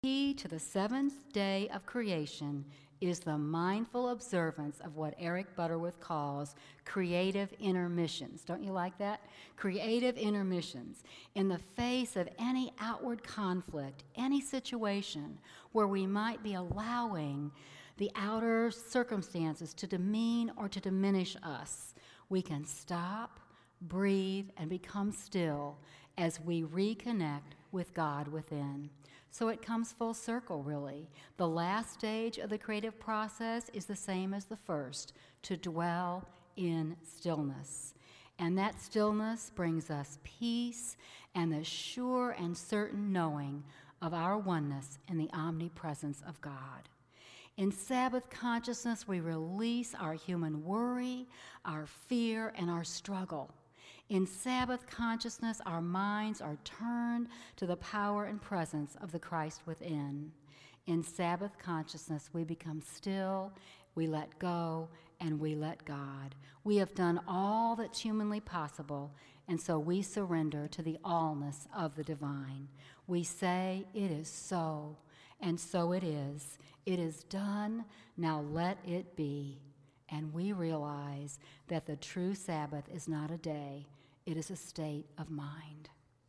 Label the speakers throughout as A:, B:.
A: Key to the seventh day of creation is the mindful observance of what Eric Butterworth calls creative intermissions. Don't you like that? Creative intermissions. In the face of any outward conflict, any situation where we might be allowing the outer circumstances to demean or to diminish us, we can stop, breathe, and become still as we reconnect with God within. So it comes full circle, really. The last stage of the creative process is the same as the first, to dwell in stillness. And that stillness brings us peace and the sure and certain knowing of our oneness in the omnipresence of God. In Sabbath consciousness, we release our human worry, our fear, and our struggle. In Sabbath consciousness, our minds are turned to the power and presence of the Christ within. In Sabbath consciousness, we become still, we let go, and we let God. We have done all that's humanly possible, and so we surrender to the allness of the divine. We say, "It is so," and so it is. It is done, now let it be. And we realize that the true Sabbath is not a day, it is a state of mind.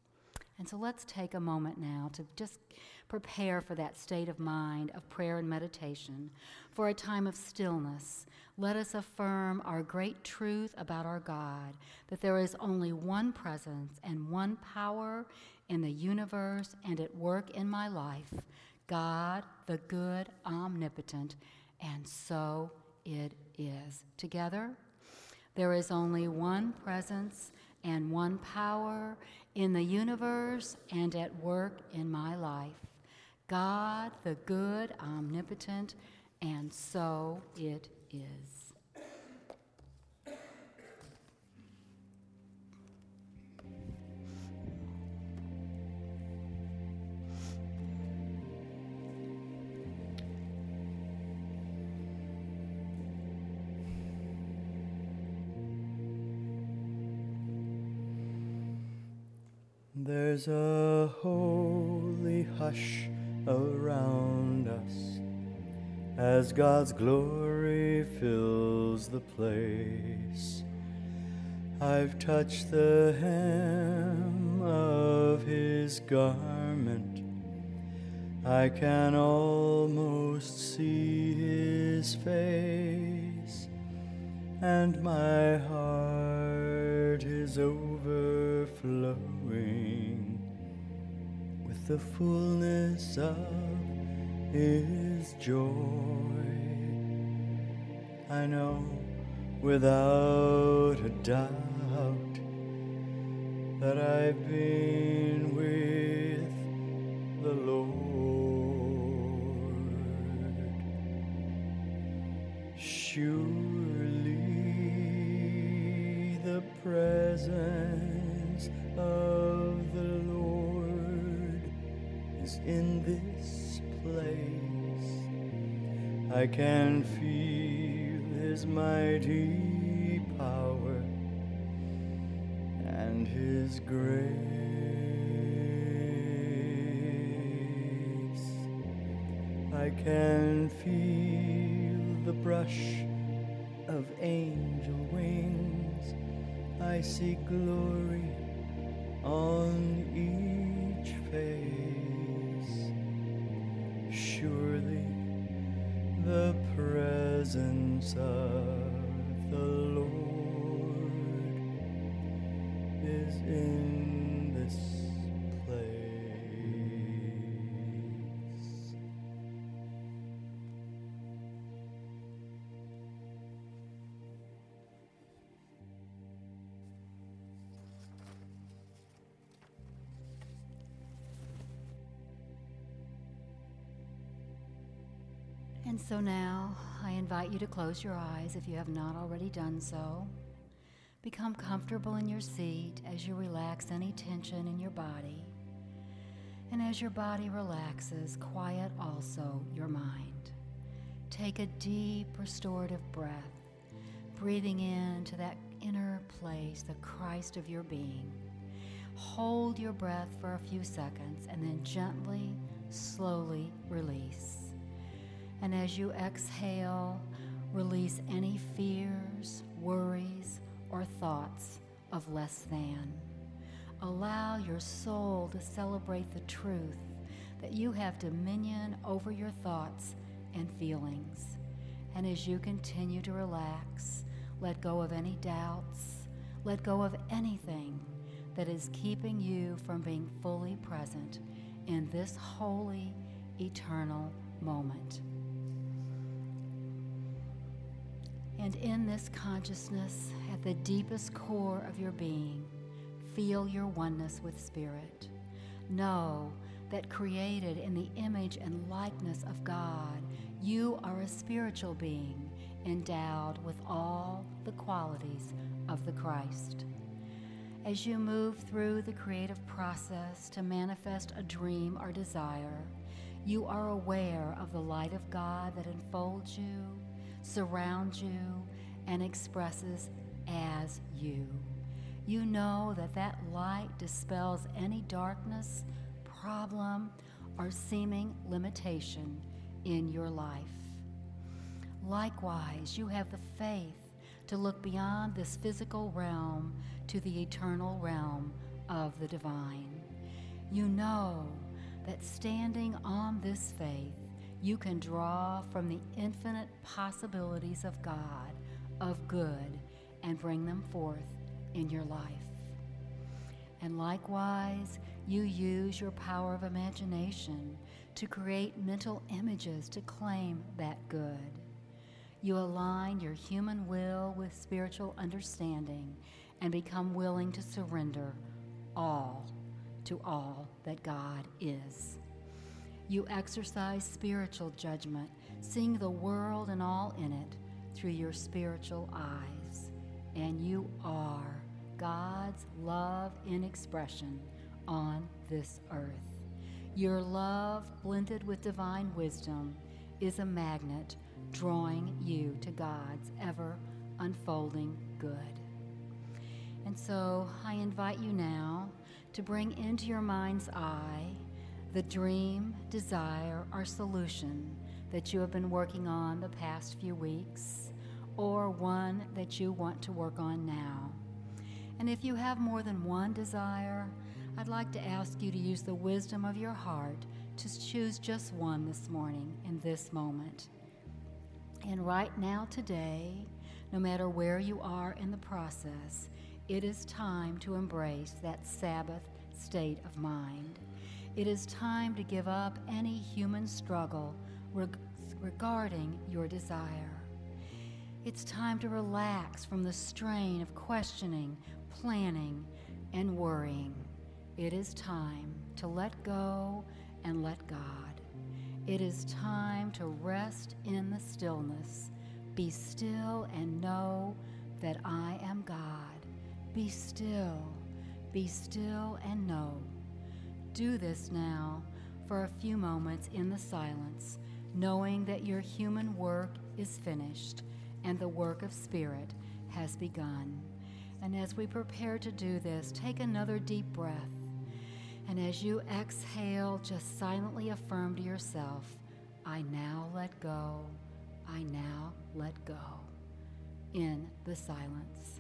A: And so let's take a moment now to just prepare for that state of mind of prayer and meditation. For a time of stillness, let us affirm our great truth about our God, that there is only one presence and one power in the universe and at work in my life, God, the good, omnipotent, and so it is. Together, there is only one presence and one power in the universe and at work in my life. God, the good, omnipotent, and so it is.
B: There's a holy hush around us as God's glory fills the place. I've touched the hem of his garment. I can almost see his face, and my heart is overflowing with the fullness of his joy. I know without a doubt that I've been with the Lord. Surely the presence of the Lord is in this place. I can feel his mighty power and his grace. I can feel the brush of angel wings. I see glory on each face. Surely the presence of the Lord is in this place.
A: And so now, I invite you to close your eyes if you have not already done so. Become comfortable in your seat as you relax any tension in your body. And as your body relaxes, quiet also your mind. Take a deep restorative breath, breathing into that inner place, the Christ of your being. Hold your breath for a few seconds and then gently, slowly release. And as you exhale, release any fears, worries, or thoughts of less than. Allow your soul to celebrate the truth that you have dominion over your thoughts and feelings. And as you continue to relax, let go of any doubts, let go of anything that is keeping you from being fully present in this holy, eternal moment. And in this consciousness, at the deepest core of your being, feel your oneness with Spirit. Know that created in the image and likeness of God, you are a spiritual being endowed with all the qualities of the Christ. As you move through the creative process to manifest a dream or desire, you are aware of the light of God that enfolds you, surrounds you, and expresses as you. You know that that light dispels any darkness, problem, or seeming limitation in your life. Likewise, you have the faith to look beyond this physical realm to the eternal realm of the divine. You know that standing on this faith, you can draw from the infinite possibilities of God, of good, and bring them forth in your life. And likewise, you use your power of imagination to create mental images to claim that good. You align your human will with spiritual understanding and become willing to surrender all to all that God is. You exercise spiritual judgment, seeing the world and all in it through your spiritual eyes. And you are God's love in expression on this earth. Your love, blended with divine wisdom, is a magnet drawing you to God's ever unfolding good. And so I invite you now to bring into your mind's eye the dream, desire, or solution that you have been working on the past few weeks, or one that you want to work on now. And if you have more than one desire, I'd like to ask you to use the wisdom of your heart to choose just one this morning in this moment. And right now, today, no matter where you are in the process, it is time to embrace that Sabbath state of mind. It is time to give up any human struggle regarding your desire. It's time to relax from the strain of questioning, planning, and worrying. It is time to let go and let God. It is time to rest in the stillness. Be still and know that I am God. Be still and know. Do this now for a few moments in the silence, knowing that your human work is finished and the work of Spirit has begun. And as we prepare to do this, take another deep breath. And as you exhale, just silently affirm to yourself, I now let go, I now let go, in the silence.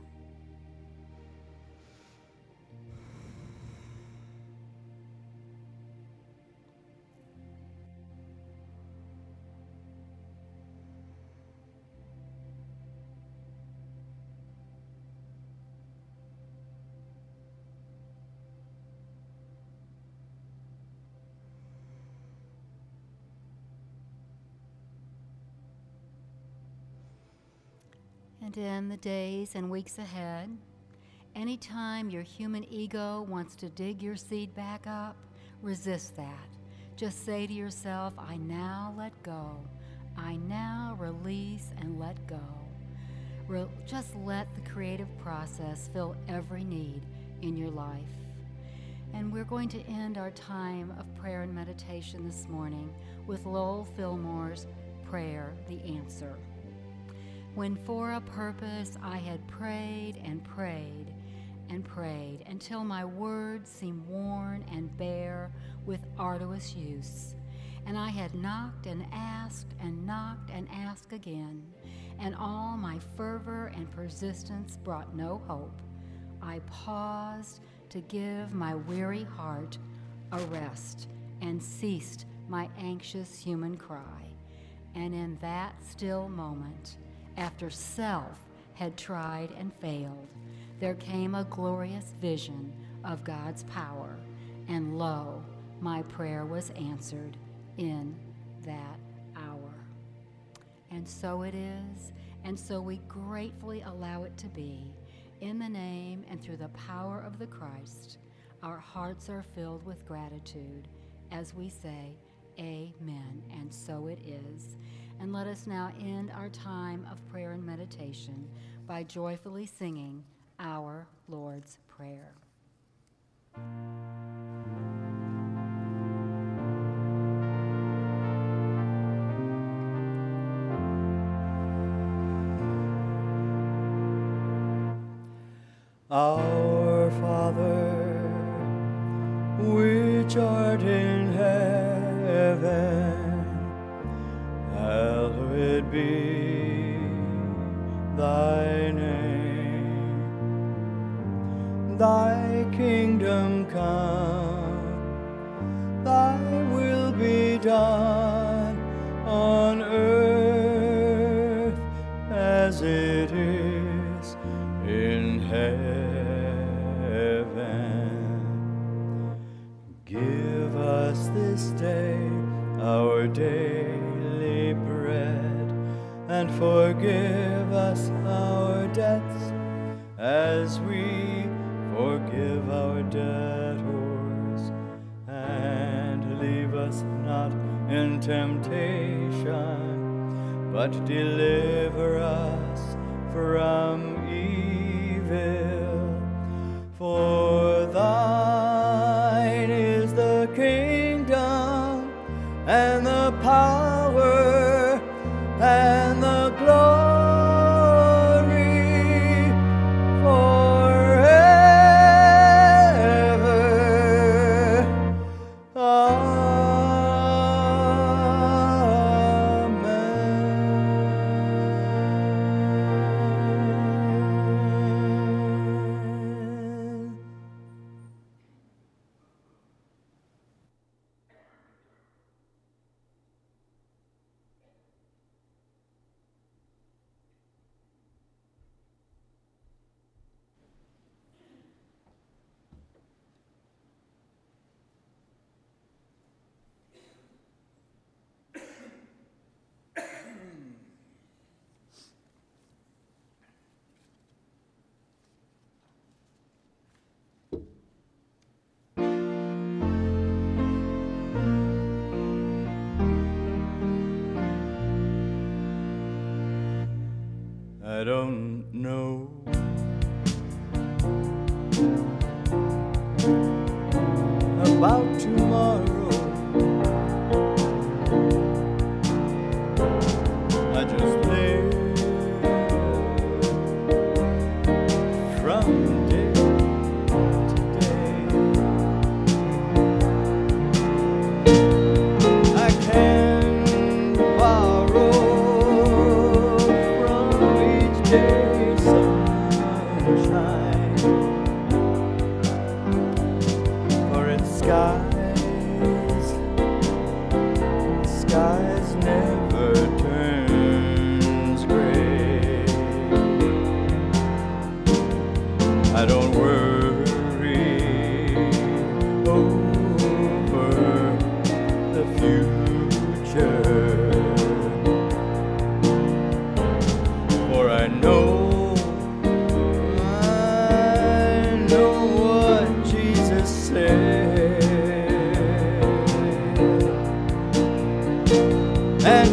A: And in the days and weeks ahead, anytime your human ego wants to dig your seed back up, resist that. Just say to yourself, I now let go. I now release and let go. Just let the creative process fill every need in your life. And we're going to end our time of prayer and meditation this morning with Lowell Fillmore's Prayer, the Answer. When for a purpose I had prayed and prayed and prayed until my words seemed worn and bare with arduous use, And I had knocked and asked and knocked and asked again, and all my fervor and persistence brought no hope. I paused to give my weary heart a rest and ceased my anxious human cry. And in that still moment, after self had tried and failed, there came a glorious vision of God's power, and lo, my prayer was answered in that hour. And so it is, and so we gratefully allow it to be. In the name and through the power of the Christ, our hearts are filled with gratitude as we say, Amen, and so it is. And let us now end our time of prayer and meditation by joyfully singing our Lord's Prayer.
B: Our Father, which art in heaven, hallowed be thy name. Thy kingdom come, thy will be done on earth as it is in heaven. Give us this day our daily bread, and forgive us our debts as we forgive our debtors. And leave us not in temptation, but deliver us from evil. For thine is the kingdom and the power and the glory forever. Amen. I don't know about tomorrow. I just live from day to day. I can borrow from each day sunshine, for its skies never turns gray. I don't worry over the future, for I know what Jesus said. And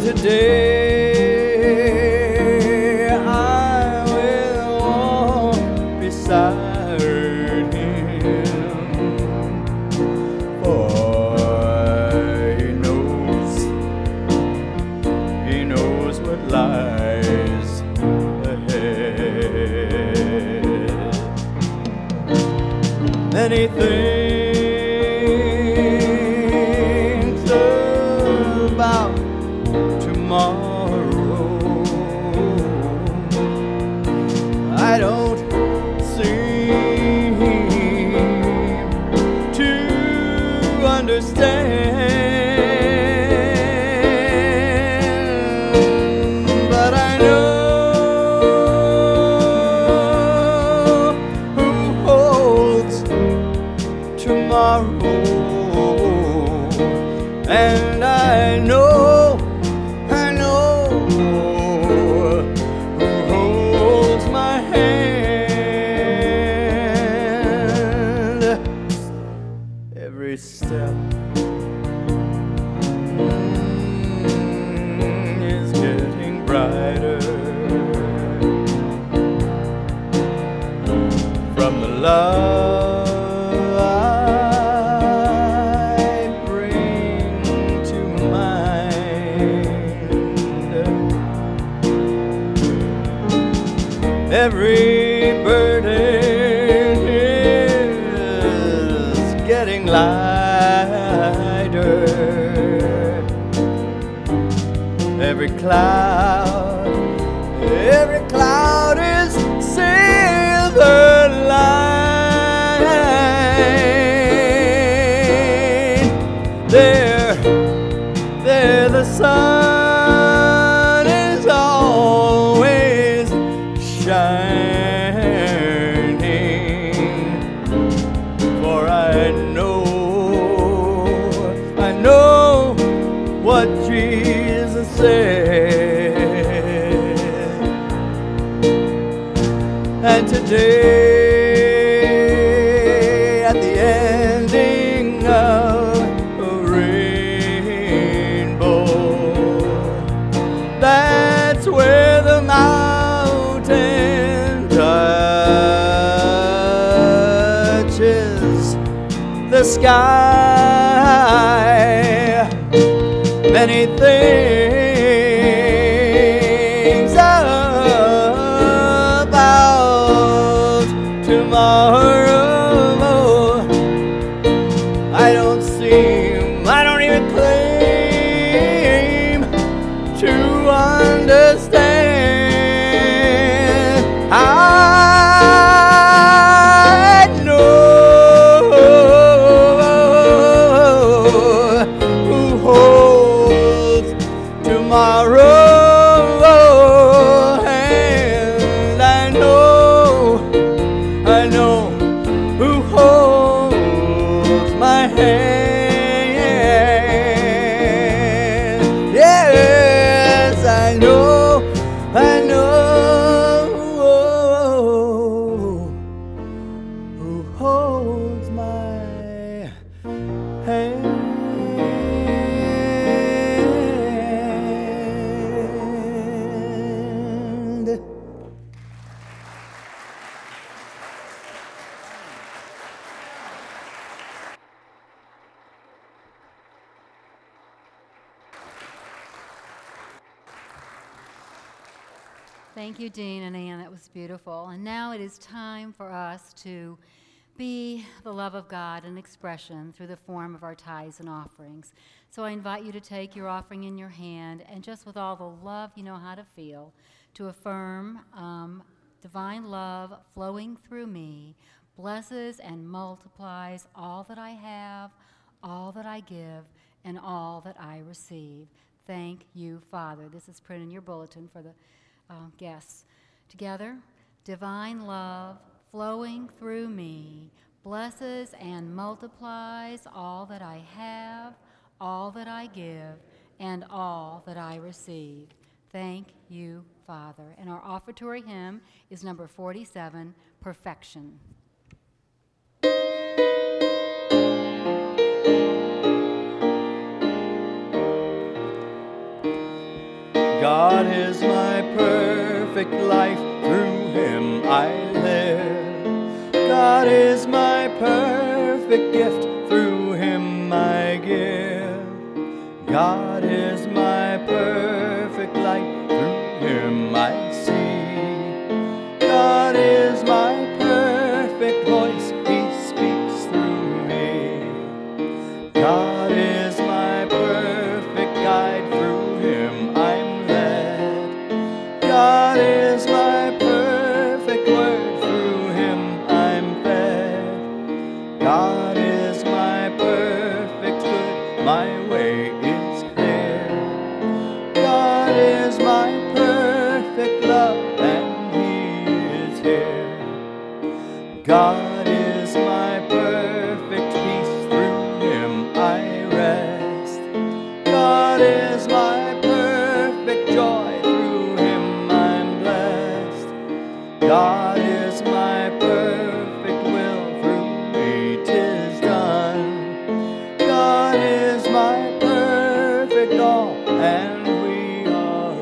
B: today I will walk beside him, for he knows what lies ahead. Many things the about tomorrow. I don't seem to understand, but I know who holds tomorrow, and I know who holds my hand. Every step is getting brighter from the love I bring to mind. Every burden is getting lighter. Every cloud is silver line. There the sun is always shining. For I know what Jesus said. And today, at the ending of a rainbow, that's where the mountain touches the sky. Many things about tomorrow I don't even claim to understand. I know who holds tomorrow, and I know who holds my hand. Yes, I know who holds my hand.
A: Thank you, Dean and Ann. That was beautiful. And now it is time for us to be the love of God in expression through the form of our tithes and offerings. So I invite you to take your offering in your hand and just with all the love you know how to feel, to affirm divine love flowing through me, blesses and multiplies all that I have, all that I give, and all that I receive. Thank you, Father. This is printed in your bulletin for the guests. Together, divine love flowing through me blesses and multiplies all that I have, all that I give, and all that I receive. Thank you, Father. And our offertory hymn is number 47, Perfection.
B: God is my perfect life, through him I live. God is my perfect gift, through him I give. God is my perfect light, through him I see. God is my perfect voice, he speaks through me. God is my perfect guide, and we are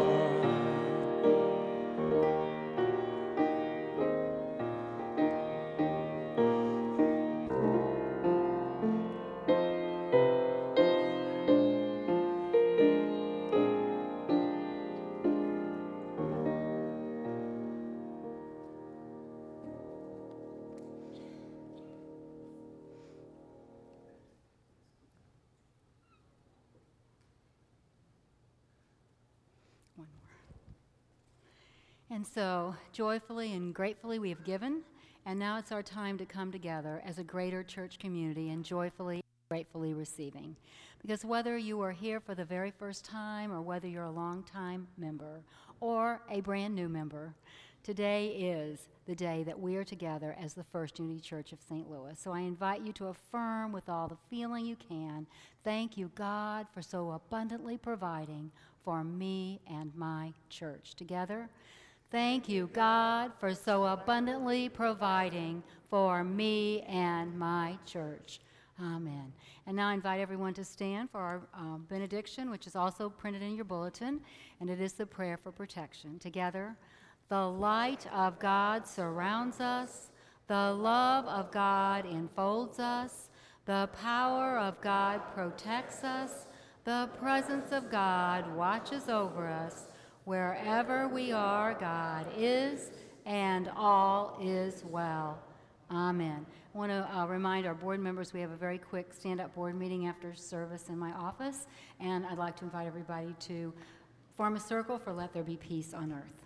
A: One more. And so, joyfully and gratefully we have given, and now it's our time to come together as a greater church community and joyfully, gratefully receiving. Because whether you are here for the very first time or whether you're a long-time member or a brand new member, today is the day that we are together as the First Unity Church of St. Louis. So I invite you to affirm with all the feeling you can, thank you, God, for so abundantly providing for me and my church. Together, thank you, God, for so abundantly providing for me and my church. Amen. And now I invite everyone to stand for our benediction, which is also printed in your bulletin, and it is the prayer for protection. Together, the light of God surrounds us, the love of God enfolds us, the power of God protects us, the presence of God watches over us. Wherever we are, God is, and all is well. Amen. I want to remind our board members we have a very quick stand-up board meeting after service in my office, and I'd like to invite everybody to form a circle for Let There Be Peace on Earth.